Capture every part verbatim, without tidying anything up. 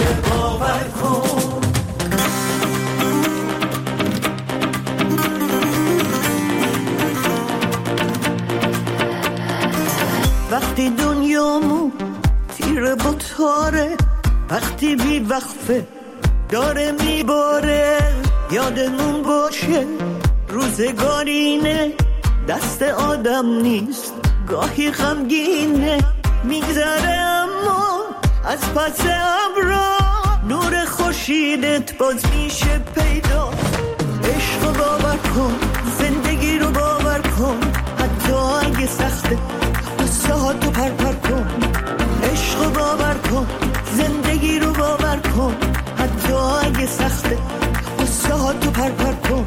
میشه باور کن. وقتی دنیامو تیره با تاره، وقتی بی وقفه داره میباره، یادمون باشه روزگارینه، دست آدم نیست گاهی غمگینه، میگذره اما از پس ابرا نور خورشیدت باز میشه پیدا. عشق رو باور کن، زندگی رو باور کن، حتی اگه سخته قصه ها تو پر پر کن. عشق رو باور کن، زندگی رو باور کن، حتی اگه سخته قصه ها تو پر پر کن.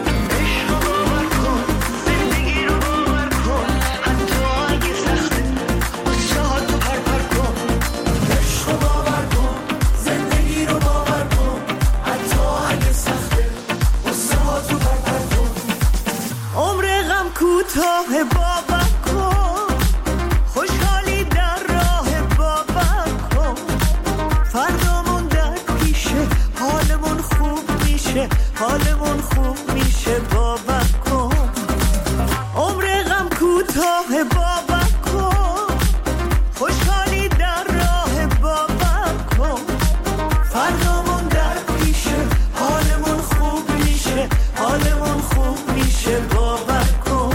کوتاه باور کن، خوشحالی در راه باور کن، فردامون در پیشه، حالمون خوب میشه، حالمون خوب میشه باور کن. عمر غم کوتاه باور کن، خوشحالی در راه باور کن، فردامون در پیشه، حالمون خوب میشه، حالمون خوب میشه باور کن.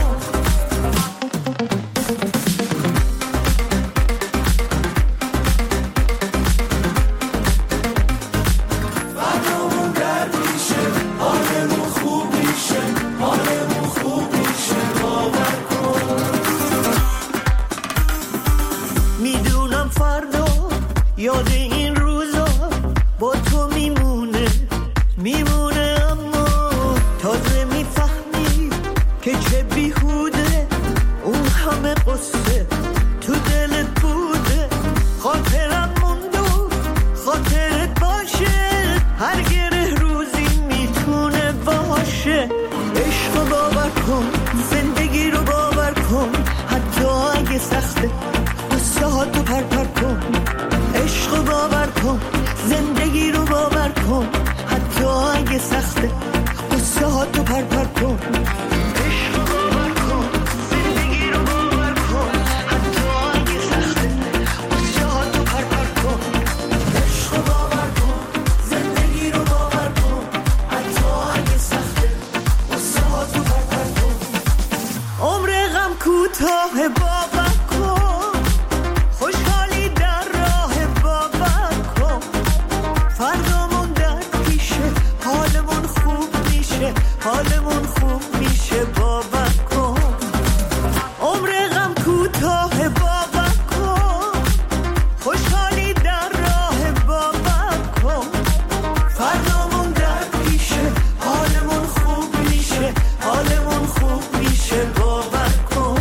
یاد این روزا با تو میمونه میمونه، اما تازه میفهمی که چه بیهوده اون همه قصه تو دلت بوده. خاطرم موندو خاطرت باشه، هر گره روزی میتونه باشه. عشق رو باور کن، زندگی رو باور کن، حتی اگه سخته قصه ها تو پر پر کن. عشق رو باور کن، زندگی رو باور کن، حتی اگه سخته قصه ها تو پر پر کن. عشق رو باور کن، زندگی رو باور کن، حتی اگه سخته قصه ها تو پر پر کن. عشق رو باور کن، زندگی رو باور کن، حتی اگه سخته قصه ها تو پر پر کن. عمر غم کوتاه باور کن، خوشحالی در راه باور کن، فردامون در پیشه، حالمون خوب میشه، حالمون خوب میشه باور کن. عمر غم کوتاه باور کن، خوشحالی در راه باور کن، فردامون در پیشه، حالمون خوب میشه، حالمون خوب میشه باور کن.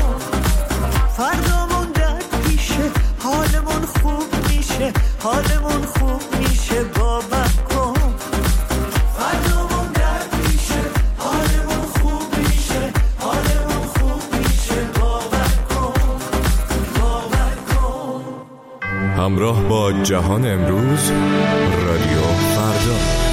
فردامون در پیشه، حالمون خوب میشه، حالمون خوب میشه باور کن. فردامون در پیشه، حالمون خوب میشه، حالمون خوب میشه باور کن، باور کن. همراه با جهان امروز، رادیو فردا.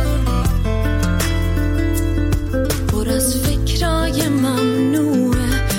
پر از فکرای ممنوعه،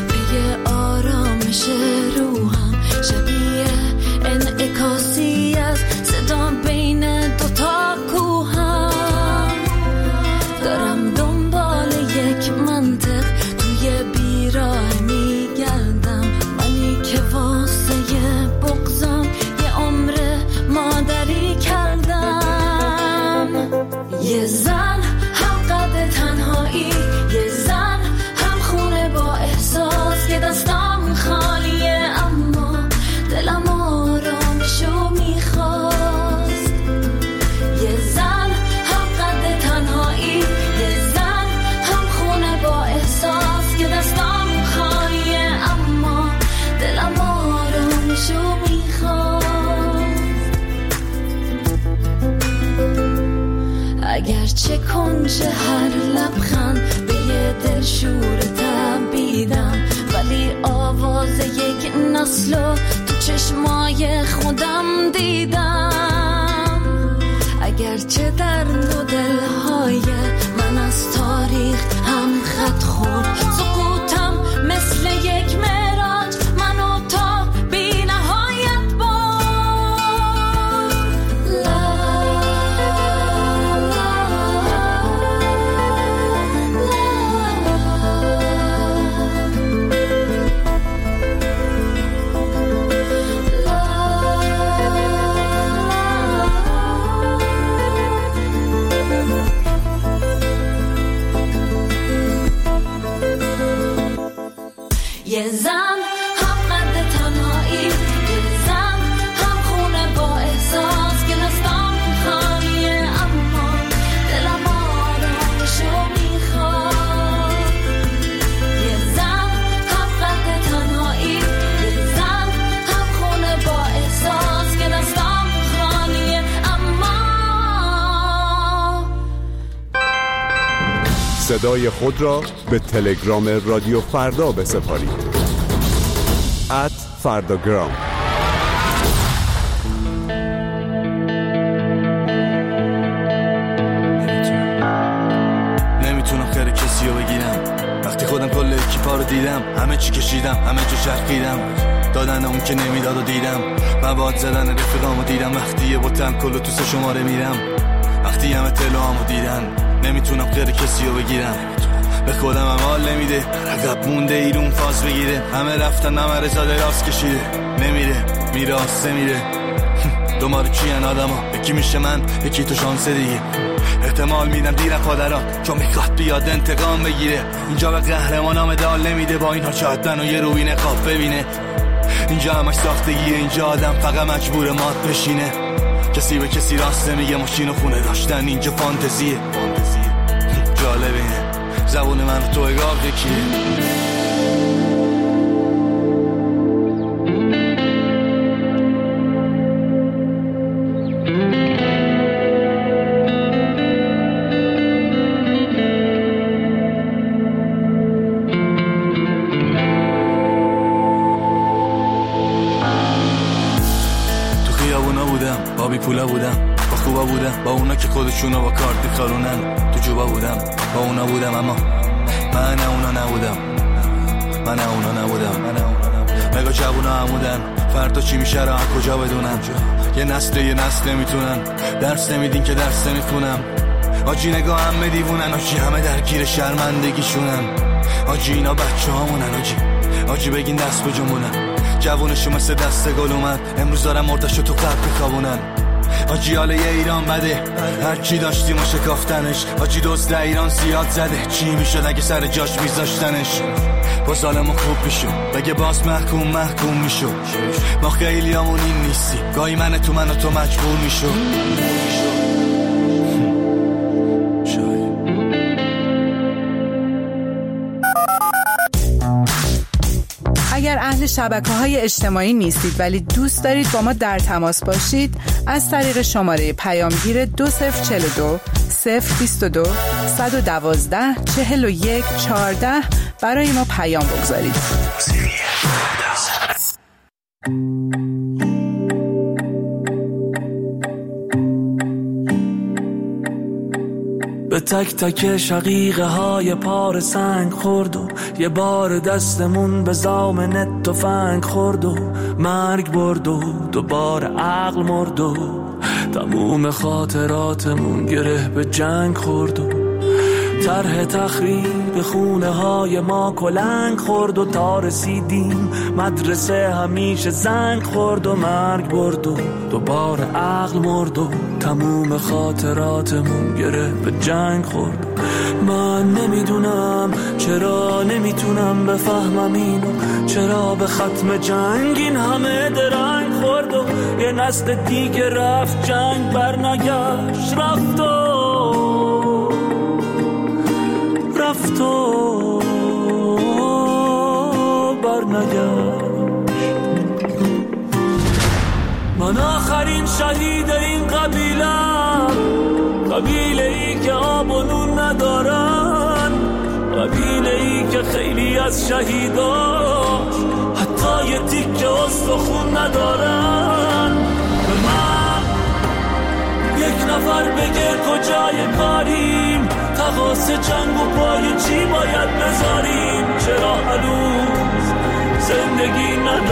گرچه کنج هر لبخند به یه دل شور تبیدم، ولی آواز یک نسلو تو چشمای خودم دیدم. اگرچه در دو دلهای من از تاریخ هم خط خورد، سقوطم مثل یک معراج منو تا بی نهایت برد. لا یه زن هم قد تنهایی، یه زن هم خونه با احساس که دستام خالیه اما دلم آرامشو میخواد. یه زن هم قد تنهایی، یه زن هم خونه با احساس که دستام خالیه اما. صدای خود را به تلگرام رادیو فردا بسپارید. ات فرداگرام. نمیتونم خیر کسی رو بگیرم، وقتی خودم کل اکیپا رو دیدم، همه چی کشیدم، همه جا چرخیدم، دادن اون که نمیداد و دیدم، مواد زدن رفیقامو دیدم، وقتی یه بوتن کلو تو سه شماره میرم، وقتی همه تلوامو دیدن. نمیتونم خیر کسی رو بگیرم، به خودم هم حال نمیده، عقب مونده ایرون فاز بگیره، همه رفتن همه رزاده راست کشیده، نمیره میره آسه میره. دومارو کیان آدم ها، یکی میشه من یکی تو شانسه دیگه، احتمال میدم دیرم پادران چون میخواد بیاد انتقام بگیره. اینجا به قهرمان ها مدال نمیده، با اینها چهتن و یه روی نقاب ببینه. اینجا همش ساختگیه، اینجا آدم فقط مجبور مات بشینه، کسی به کسی راست نمیگه، ماشین و خونه داشتن اینجا فانتزیه. جالب اینه زبون من تو اگاه یکیه. تو خیابونا بودم، با بی پولا بودم، با خوبا بودم، با اونا که خودشونو با کارت میخارونن. تو جوبا بودم، با اونا بودم، اما من اونا نبودم، من اونا نبودم. مگا جوونا همودن، فردا چی میشه را کجا بدونم. یه نسل یه نسل نمیتونن، درس نمیدین که درس نمیخونم. آجی نگاه همه دیوونن، آجی همه درگیر شرمندگیشونن. آجی اینا بچه هامونن، آجی آجی بگین دست بجمونن. جوونشو مثل دست گل اومد، امروز دارم مردشو تو قبر میخوابونن. آجی حاله یه ایران بده، هرچی داشتیم و شکافتنش. آجی دوست ایران زیاد زده، چی میشد اگه سر جاش میذاشتنش. باز حالمون خوب میشو، بگه باز محکوم محکوم میشو. ما خیلی همون این نیستی، گاهی من تو من و تو مجبور میشو. اگر اهل شبکه‌های اجتماعی نیستید ولی دوست دارید با ما در تماس باشید، از طریق شماره پیامگیر دو صفر چهل و دو صفر بیست و دو صد و دوازده چهل و یک چهارده برای ما پیام بگذارید. به تک تک شقیقه های پار سنگ خورد و یه بار دستمون به زامن تفنگ خورد و مرگ برد و دوباره عقل مرد و تموم خاطراتمون گره به جنگ خورد و طرح تخریب خونه های ما کلنگ خورد و تا رسیدیم مدرسه همیشه زنگ خورد و مرگ برد و دوباره عقل مرد و تموم خاطراتمون گره به جنگ خورد. من نمیدونم چرا نمیتونم بفهمم اینو، چرا به ختم جنگ این همه درنگ خورد و یه نسل دیگه رفت جنگ برنگشت، رفت و رفت و برنگشت. من آخرین شهید این قبیلم، قبیله ای که آب و نون ندارن، قبیله ای که خیلی از شهیداش حتی یه تیکه استخون ندارن. به من یک نفر بگه کجای کاریم، تقاس جنگ و پای چی باید بذاریم، چرا هنوز زندگی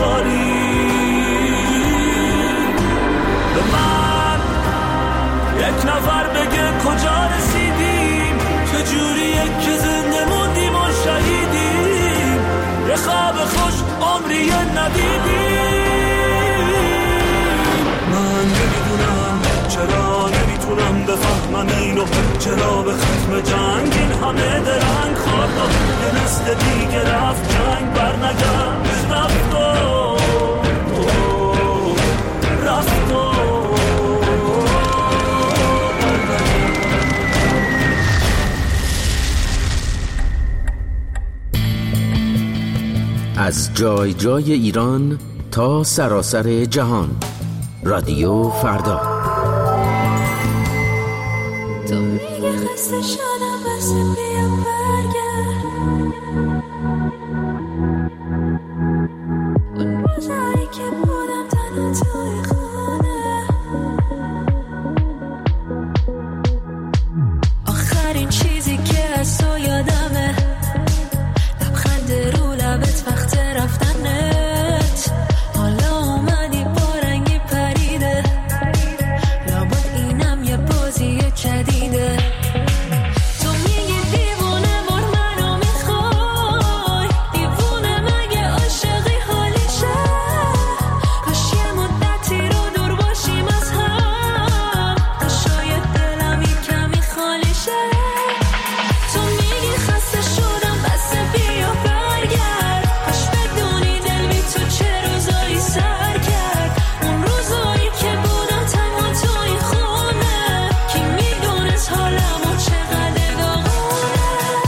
نداریم. به من یک نفر بگه کجا رسیدیم، چجوریه که زنده موندیم و شهیدیم، یه خواب خوش عمری ندیدیم. من نمیدونم چرا نمیتونم بفهمم اینو، چرا به ختم جنگ این همه درنگ خواهد، یه نسل دیگه رفت جنگ برنگشت، رفت و رفت و از جای جای ایران تا سراسر جهان، رادیو فردا. تو میگه خسته شدم بس بیا برگرد، اون روزایی که بودم تنها توی خانه، آخرین چیزی که از تو یادمه لبخند رو لبت وقت رفتنت، حالا اومدی با رنگی پریده، لابد اینم یه بازی جدیده. تو میگی دیوونه بار منو میخوای، دیوونه مگه عاشقی حالیشه، کاش یه مدتی رو دور باشیم از هم، تا شاید دلم یه کمی خالی شه. تو میگی خسته شدم بس بیا برگرد، کاش بدونی دل بی تو چه روزایی سر کرد، اون روزایی که بودم تنها توی خونه، کی میدونست حالمو چقدر داغونه.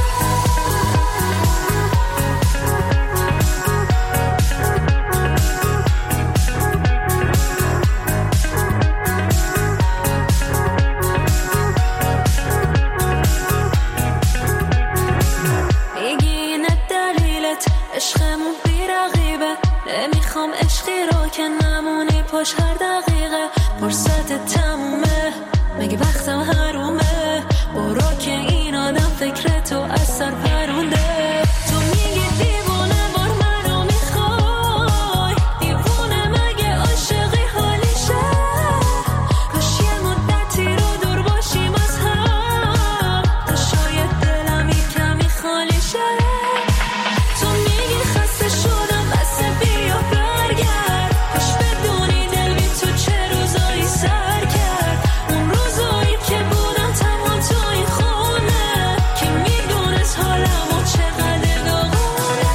میگی اینه دلیلت عشقمون بی رقیبه، نمیخوام عشقی رو که نمونی پاش هر دقیقه، فرصت تمومه مگه وقتم حرومه، برو که این آدم فکر تو از سر پرونده. تو میگی دیوونه بار منو میخوای، دیوونه مگه عاشقی حالیشه، کاش یه مدتی رو دور باشیم از هم، تا شاید دلم یه کمی خالی شه. تو میگی خسته شدم بس بیا برگرد، کاش بدونی دل بی تو چه روزایی سر کرد، اون روزایی که بودم تنها توی خونه، کی میدونست حالمو چقدر داغونه.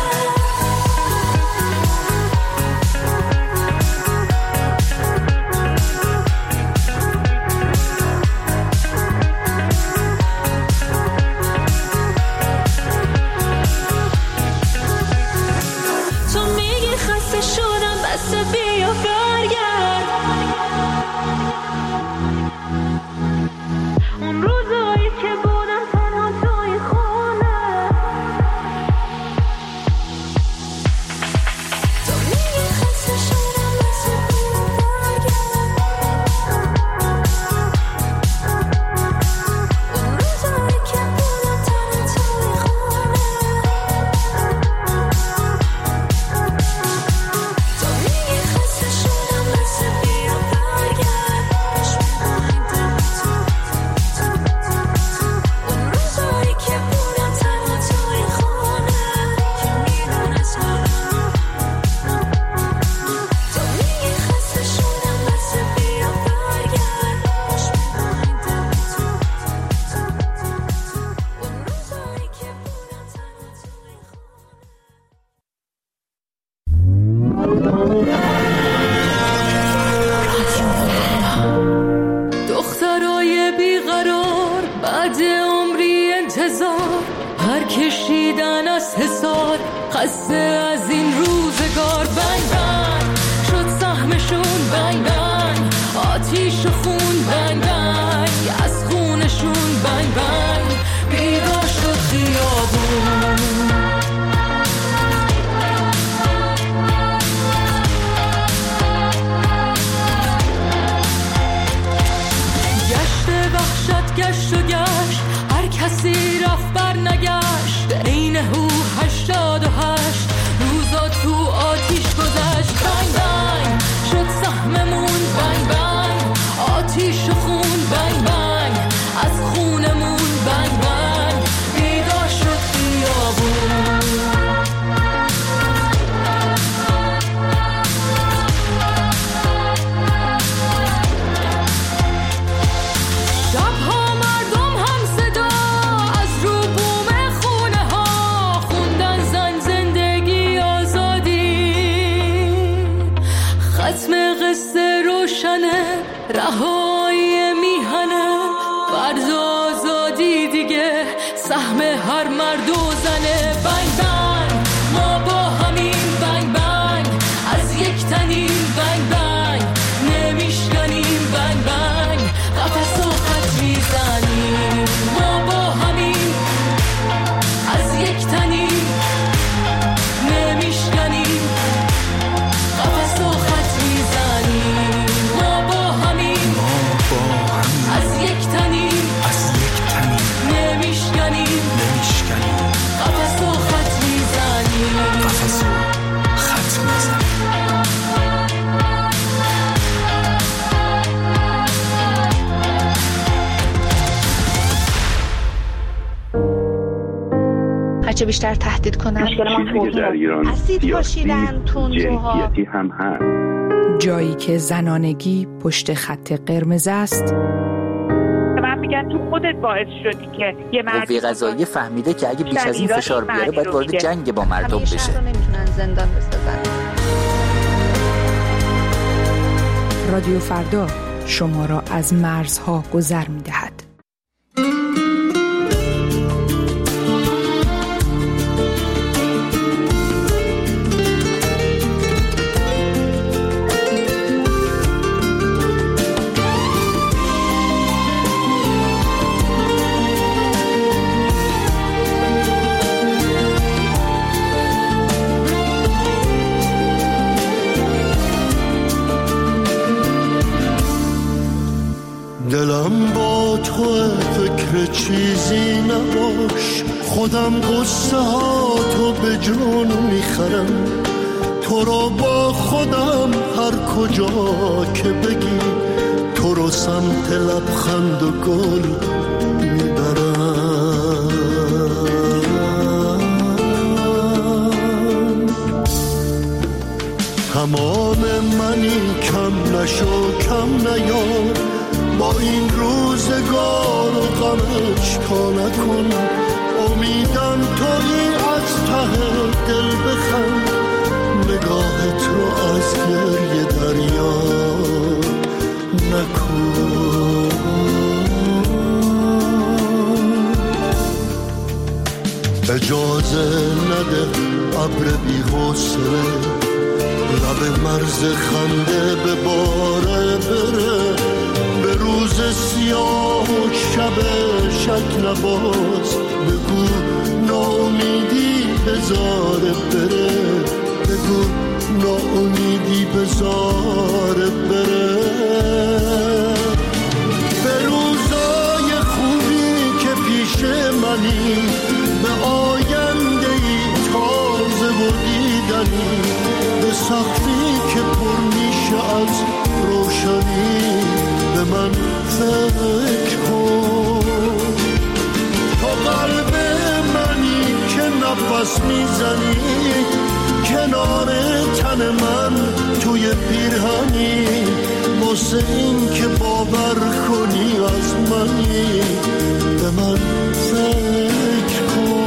تو میگی خسته شدم بس بیا برگرد، اون روزایی که بودم تنها توی خونه، تو میگی خسته شدم بس بیا برگرد، اون روزایی که بودم تنها توی خونه، تو میگی خسته شدم بس بیا برگرد، کاش می‌خوایم دل تو، اون روزایی که بودم تنها توی خونه، کی میدونست حالمو. تو میگی خسته شدم بس بیا برگرد، کاش می‌خوایم دل تو، اون روزایی که بودم تنها توی دخترای بیقرار بعد عمری انتظار، هر کشیدن از حسار، خسته از این روزگار، بنگ بنگ شد سهمشون، بنگ بنگ آتیش و خون، بنگ بنگ از خونشون قصه روشنه، رهایی میهنه، فرض آزادی دیگه سهم هر مرد و زنه. بنگ بنگ ما با همین، بنگ بنگ از یک تنیم، بنگ بنگ نمیشکنیم، بنگ بنگ قفس و خط میزنیم. ما با همین از یک تنیم، نمیشکنیم، قفس و خط میزنیم. ما با همین از یک تنیم، نمیشکنیم، قفس و خط میزنیم. قفس و خط میزنیم. هرچه بیشتر تهدید کنن، چیزی که در ایران سیاسی جنسیتی هم هست. جایی که زنانگی پشت خط قرمز است. من میگم تو خودت باعث شدی که یه مرد قوه قضاییه فهمیده که اگه بیش از این فشار بیاره باید وارد جنگ با مردم بشه. همیشه رو نمیتونن زندان بسازن. رادیو فردا شما را از مرزها گذر می‌دهد. دلم با تو فکر چیزی نباش، خودم قصه ها تو به جون میخرم. تو رو با خودم هر کجا که بگی، تو رو سمت لبخند و گل میبرم. تمام منی، کم نشو کم نیار، با این روزگار و غمش کا نکن. امیدم تویی، از ته دل بخند، نگاهت رو از گریه دریا نکن. اجازه نده ابر بی حوصله لب مرز خنده به باره بره. به روز سیاه و شب شک نباز، بگو ناامیدی بذاره بره. بگو ناامیدی بذاره بره. به روزای خوبی که پیش منی، به آیندهی تازه و دیدنی، به سقفی که پر میشه از روشنی، به من فکر کن. تو قلب منی که نفس میزنی، کنار تن من توی پیرهنی، واسه این که باور کنی از منی، به من فکر کن.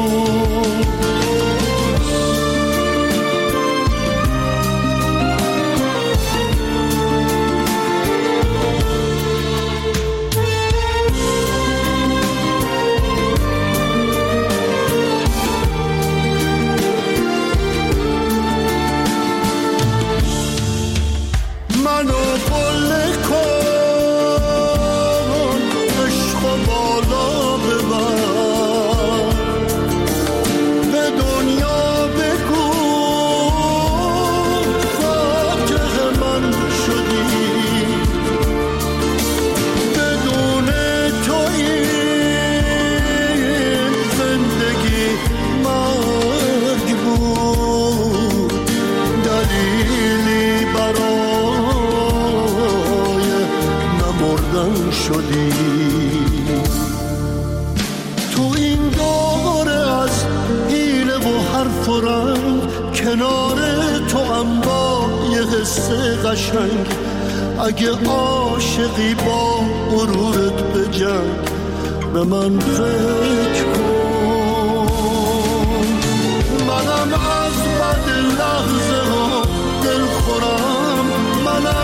قشنگ اگه عاشقی با غرورت بجنگ به من فکر کن. منم از بد لحظه ها دل خورم، منم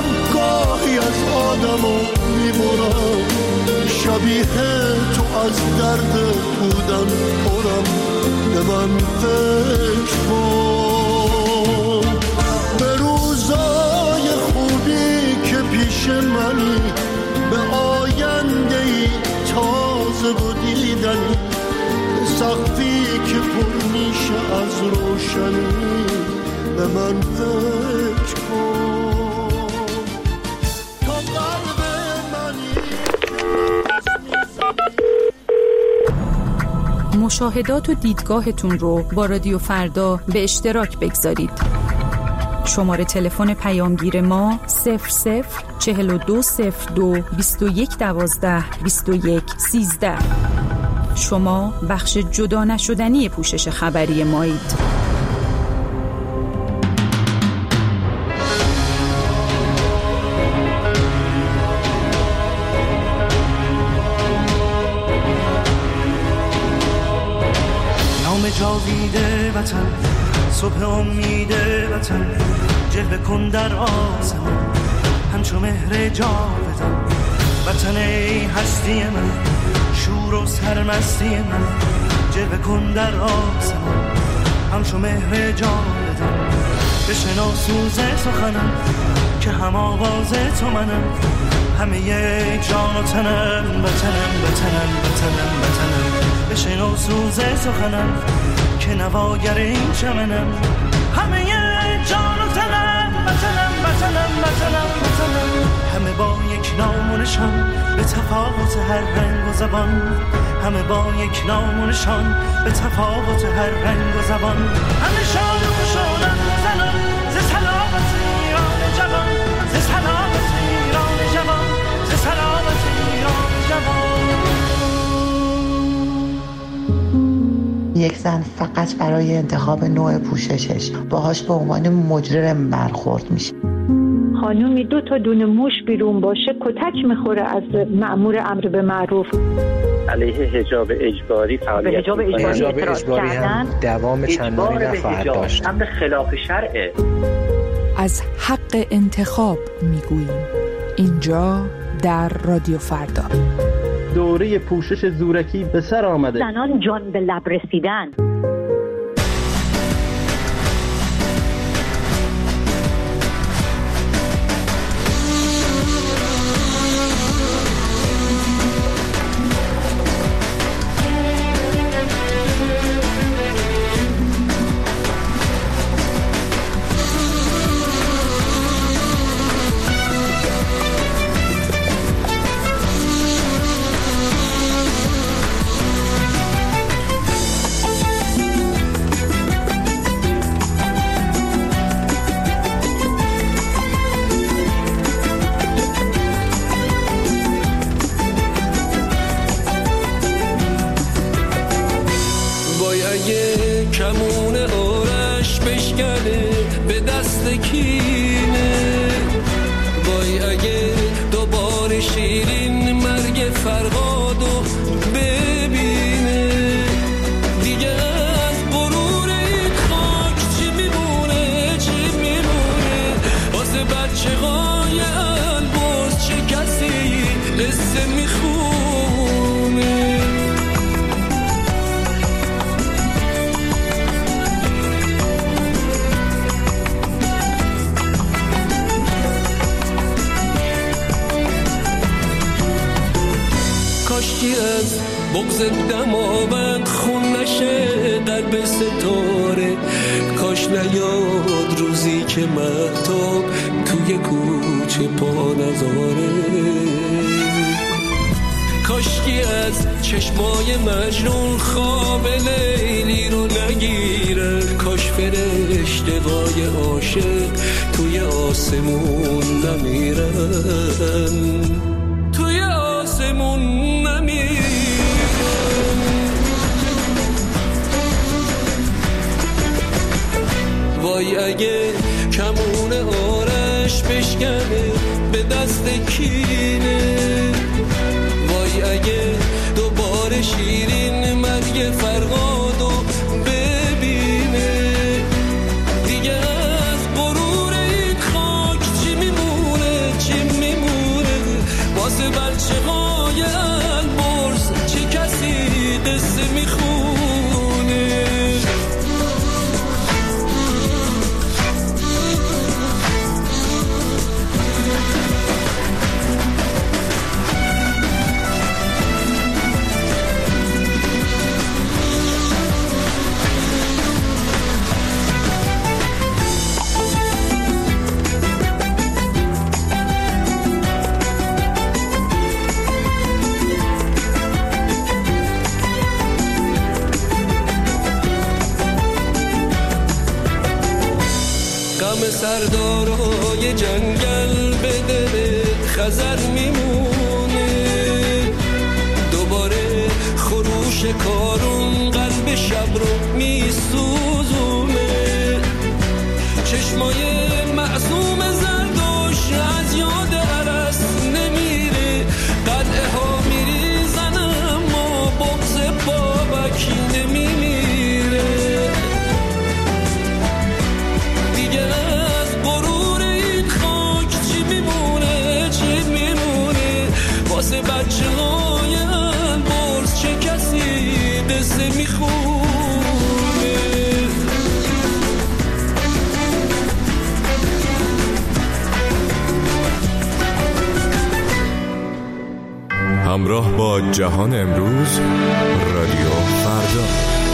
دلم و میبرم، شبیه تو از درد بودن پرم، به من فکر کن. به روزای خوبی که پیش منی، به آینده ای تازه و دیدنی، به سقفی که پر میشه از روشنی، به من فکر کن. تا قلب منی مشاهدات و دیدگاهتون رو با رادیو فردا به اشتراک بگذارید. شماره تلفن پیامگیر ما صفر صفر چهل و دو صفر دو بیست و یک دوازده بیست و یک سیزده. شما بخش جدا نشدنی پوشش خبری مایید. جاویده وطن، صبح امید وطن، جلوه کن در آسمان همچو مهر جاودان. وطن ای هستی من، شور و سرمستی من، جلوه کن در آسمان همچو مهر جاودان. بشنو سوز سخنم که هم آواز تو منم، همه جان و تنم، وطنم وطنم وطنم وطنم. بشنو سوز سخنم که نواگر این چمنم، همه جان و تنم، وطنم وطنم وطنم وطنم. همه با یک نام و نشان، به تفاوت هر رنگ و زبان، همه با یک نام و نشان، به تفاوت هر رنگ و زبان. همه شاد و خوشحالن زنان، ز سلامت ایران جوان، ز سلامت ایران جوان، ز سلامت ایران جوان. یک زن فقط برای انتخاب نوع پوششش باهاش به عنوان مجرم برخورد میشه. خانومی دو تا دونه موش بیرون باشه کتک میخوره از مأمور امر به معروف. علیه حجاب اجباری فعالیت حجاب اجباری, حجاب اجباری هم دوام چندانی نخواهد داشت. امر خلاف شرعه. از حق انتخاب میگوییم اینجا در رادیو فردا. دوره پوشش زورکی به سر آمده. زنان جان به لب رسیدن. غم سردارای جنگل به دل خزر میمونه، دوباره خروش کارون قلب شب رو میسوزونه، چشمای معصوم زردوش از یاد عرس نمیره، قلعه ها میریزن اما بغض بابک نمیمیره، دیگه از غرور این خاک چی میمونه چی میمونه، واسه بچه های البرز چه کسی قصه میخونه. همراه با جهان امروز، رادیو فردا.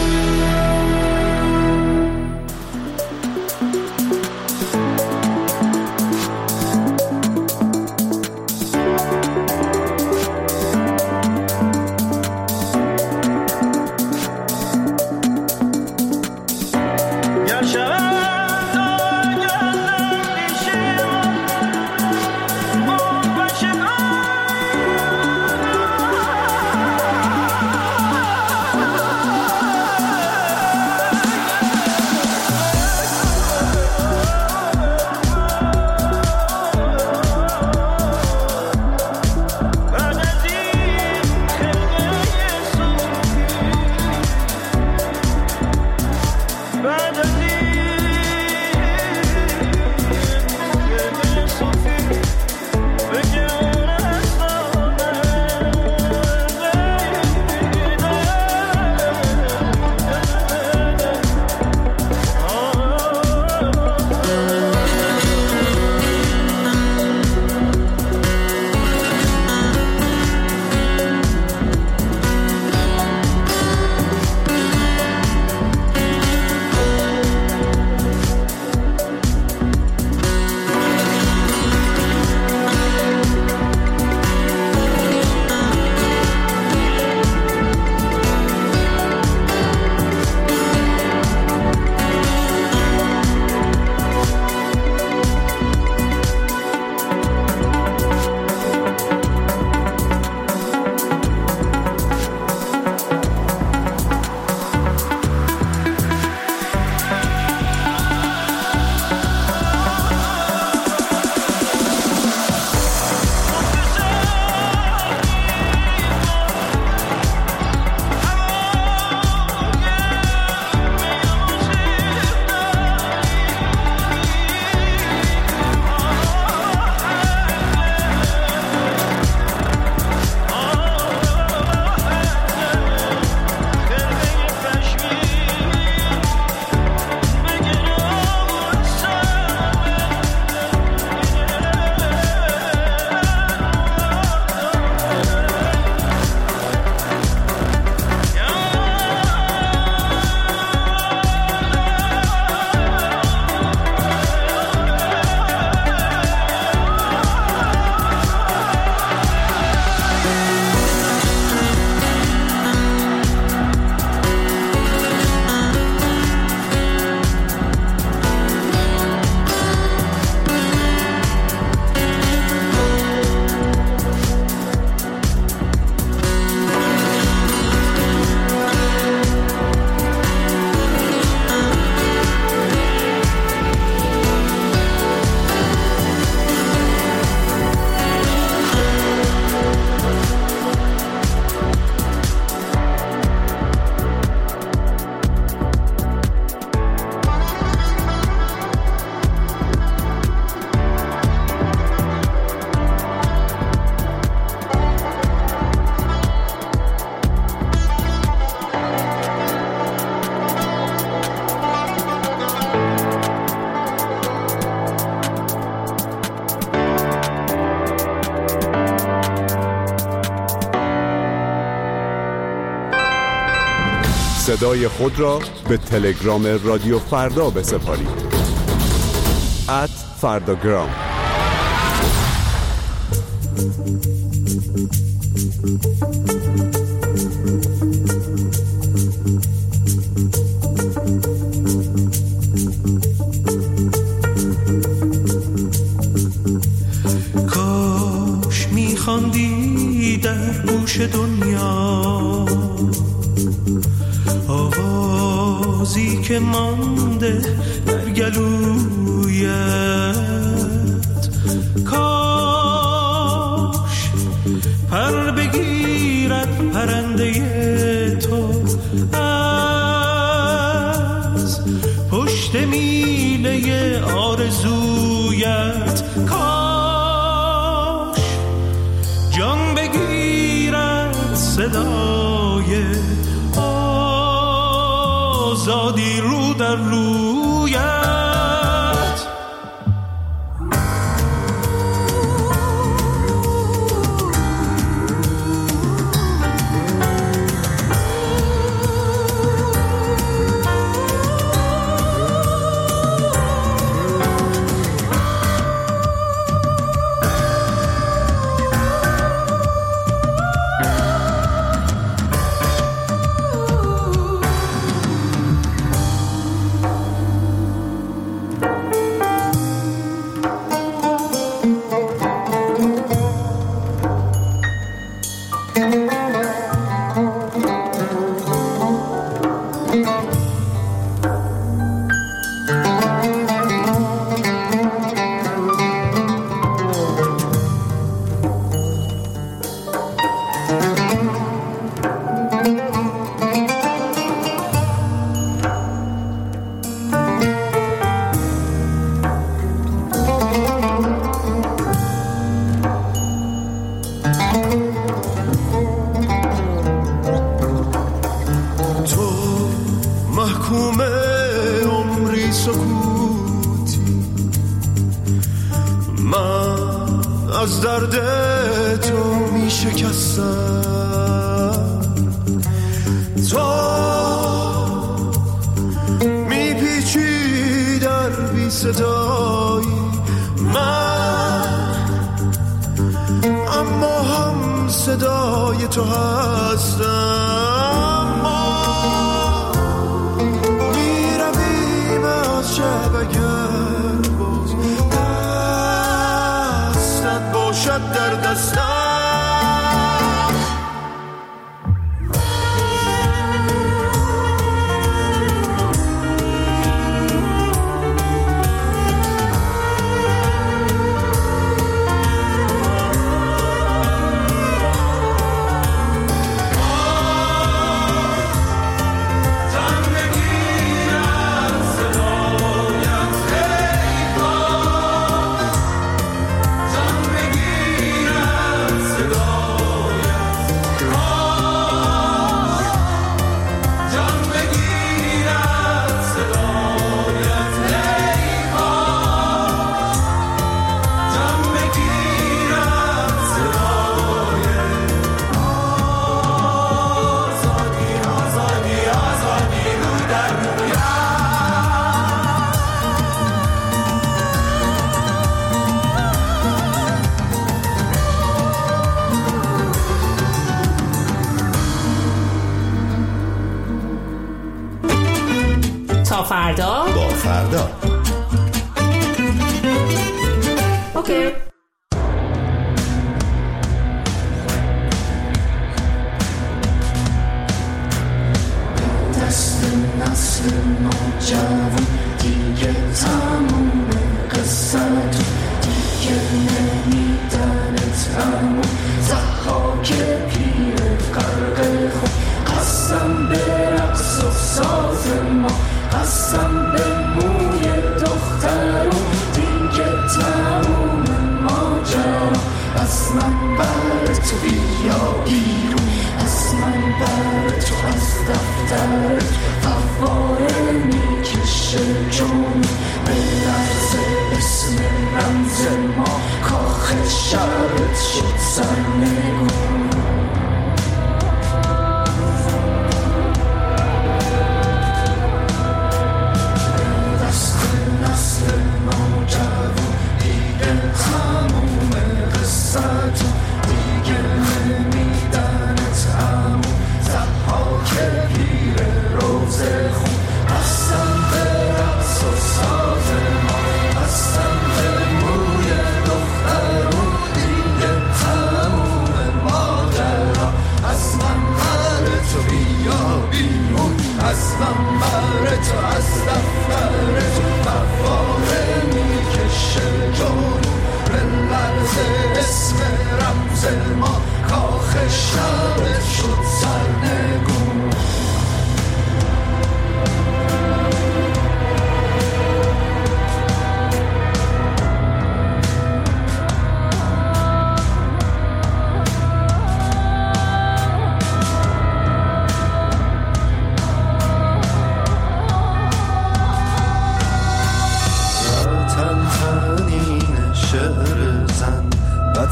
صدای خود را به تلگرام رادیو فردا بسپارید. ات فرداگرام. در گلویت، کاش پر بگیرد پرنده تو از پشت میله آرزویت، کاش جان بگیرد صدای آزادی رو در رویت. از درد تو می شکستم، تو می پیچی در بی صدایی من، اما هم صدای تو هستم. ما می رویم از شب اگر باز دستت باشد در دستم. تا فردا با فردا. اوکی. دست نسل نوجوان دیگه تموم قصت، دیگه نمیدنت همون ضحاک پیر غرق خود. قسم به رقص و ساز ما، قسم به موی دخترم، دیگه تموم ماجرا. از من بر تو بیا بیرون، از من بر تو از دفتر فواره میکشه جون. به لحظ اسم رمز ما کاخ شبت شد سرنگون.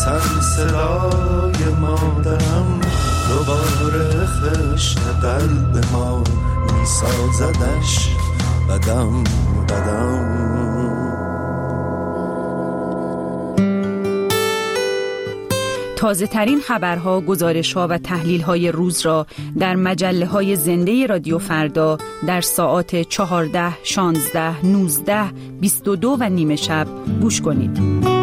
وطن صدای مادرم دوباره خشت قلب ما میسازدش قدم قدم. تازه ترین خبرها، گزارش‌ها و تحلیل‌های روز را در مجله‌های زنده رادیو فردا در ساعات چهارده، شانزده، نوزده، بیست و دو و نیمه شب گوش کنید.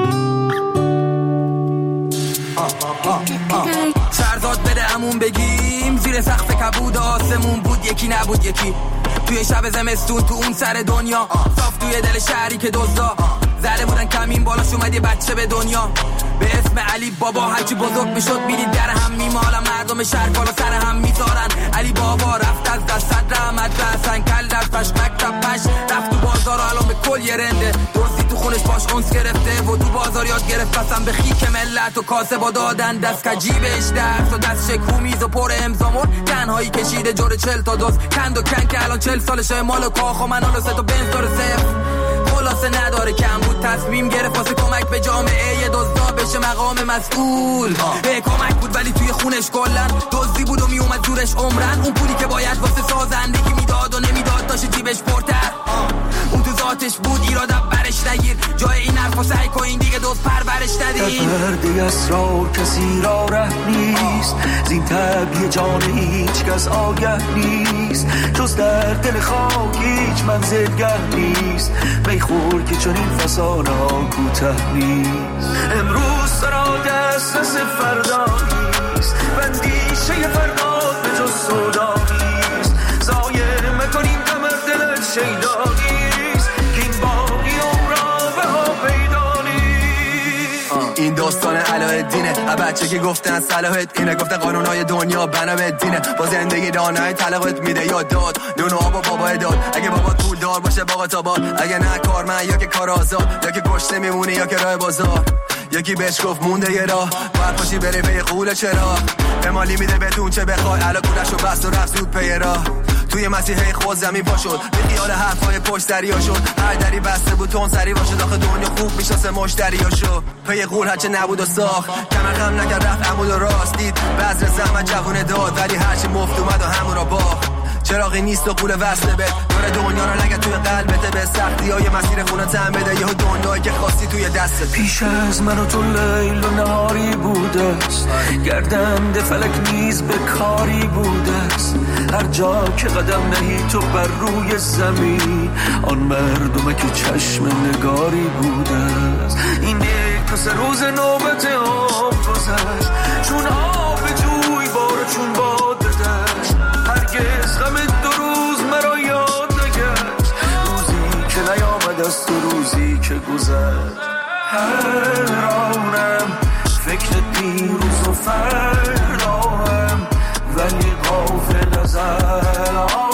سرزاد بده همون بگیم زیر سقف کبود آسمون بود یکی نبود یکی توی شب زمستون تو اون سر دنیا صاف توی دل شهری که دزدا زده بودن کمین بالاش اومد یه بچه به دنیا به اسم علی بابا. هرچی بزرگ میشد میدید در هم میمالن مردم شهر بالا سر هم میذارن. علی بابا رفت از دست صد رحمت رسن کل دستش مکتب پش رفت تو بازار الان به کل یه رنده درستی تو خونش باش اونس گرفته و تو بازار یاد گرفت قسم به خیک ملت و کاسه با دادن دست کجیبش درس و دست شکو میز و پر امضامون تنهایی کشیده جور چل تا دوست کند و کن که الان چل سالشه مال و کاخ و من حالا سه تا بنز داره صفر خلاصه نداره کم بود تصمیم گرفت واسه کمک به جامعه یه دزدا بشه مقام مسئول به کمک بود ولی توی خونش کلن دزدی بود و میومد دورش عمرن اون پولی که باید واسه سازندگی میداد و نمیداد داشت جیبش پرتر اون تو ذاتش بود ایرادم برش نگیر جای این حرفا سعی کن دیگه دوست پرورش ندیم پرده اسرار کسی را ره نیست زین طبیع جان هیچ کس آگه نیست جز در دل خاک هیچ منزلگه نیست میخور که چون این فسانه ها کوته نیست امروز سرا دسترس فردا نیست بندیشه فردا به جز سودا نیست زایه مکنیم کمر دلت شیدا نیست که این باقی عمرا به ها پیدا نیست. این داستان علاءالدینه بچه که گفتن صلاحت اینه گفته قانونهای دنیا بنا به دینه با زندگی دانای طلاقت میده یا داد نون و آب و بابا داد اگه بابا پول دار باشه باقا تا باد اگه نه کارمند یا که کار آزاد یا که گشته میمونه یا که راه بازار یکی بهش گفت مونده یه راه باید پاشی بری پی قول چرا به مالی میده بهتون چه بخوای علا کولشو بست و رفت زود پی راه توی مسیحه خود زمین پا شد به خیال حرفای پشت دریا شد هر دری بسته بود تون سری باشد آخه دنیا خوب میشناسه مشتریا شو پی قول هرچه نبود و ساخت کمر خم نکرد رفت عمود و راست دید بذر زحمت جوونه داد ولی هرچی مفت اومد و همون را باخت چراغی نیست و قول وصله به دور دنیا رو نگه توی قلبته به سختی های مسیر خونه تن بده یه دنیایی که خواستی توی دستت پیش از من و تو لیل و نهاری بوده است گردنده فلک نیز به کاری بوده است هر جا که قدم نهی تو بر روی زمین آن مردمه که چشم نگاری بوده است این یک پس روز نوبت آب گذشت چون آب جوی بار چون باد دشت هرگز غم دو روز مرا یاد نگشت روزی که نیامد است و روزی که گذشت حیرانم فکر دیروز و فرداهم ولی غافل از الانم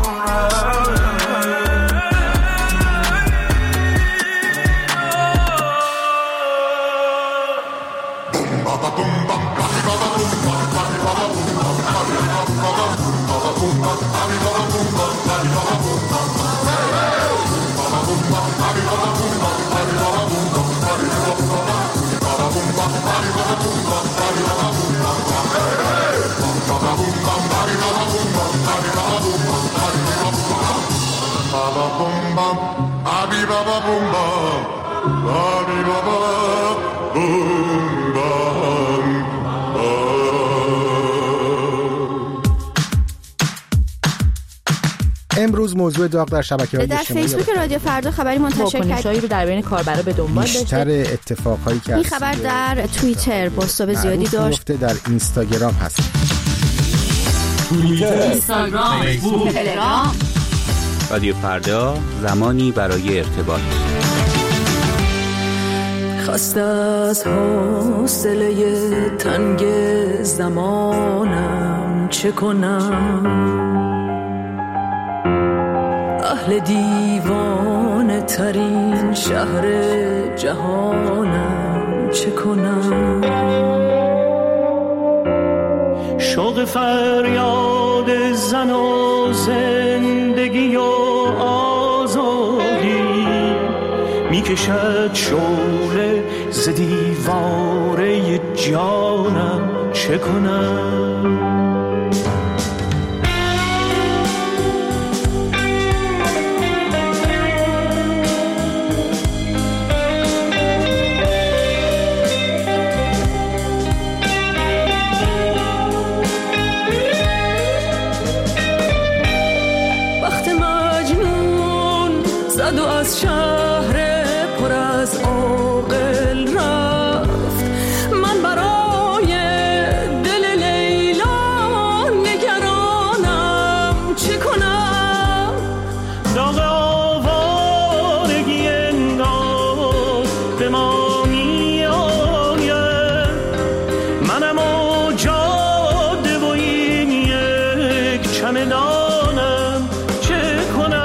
امروز موضوع داغ در شبکه‌های اجتماعی در فیسبوک رادیو فردا خبری منتشر کرد واکنش‌هایی رو در بین کاربرا به دنبال داشته. بیشتر اتفاقهایی که این خبر در توییتر بازتاب زیادی داشت. در اینستاگرام هست. توییتر، اینستاگرام، فیسبوک، تلگرام. رادیو فردا زمانی برای ارتباط. خسته از حوصله تنگ زمانم چه کنم اهل دیوانه ترین شهر جهانم چه کنم شوق فریاد زن و زندگی و آزادی میکشد شعله ز دیواره جانم، چه کنم؟ و از شهر پر از عاقل رفت، من برای دل لیلا نگرانم، چه کنم؟ داغ آوارگی انگار به ما می آید، منم و جاده و این یک چمدانم، چه کنم؟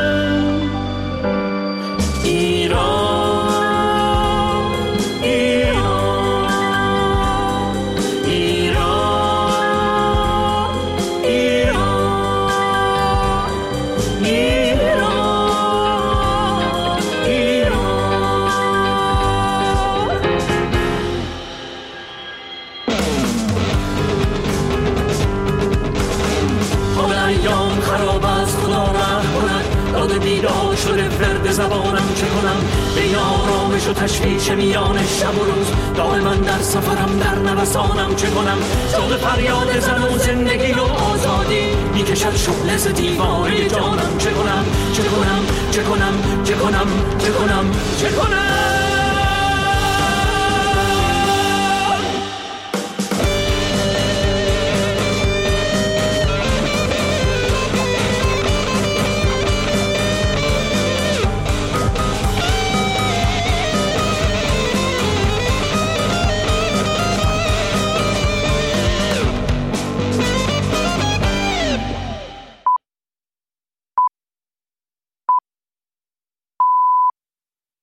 بیدار شده فرد زبانم، چه کنم؟ بین آرامش و تشویش میان شب و روز، دائما در سفرم در نوسانم، چه کنم؟ صدا فریاد زن و زندگی و آزادی میکشد شعله ز دیواره جانم، چه کنم؟ چه کنم؟ چه کنم؟ چه کنم؟ چه کنم؟ چه کنم؟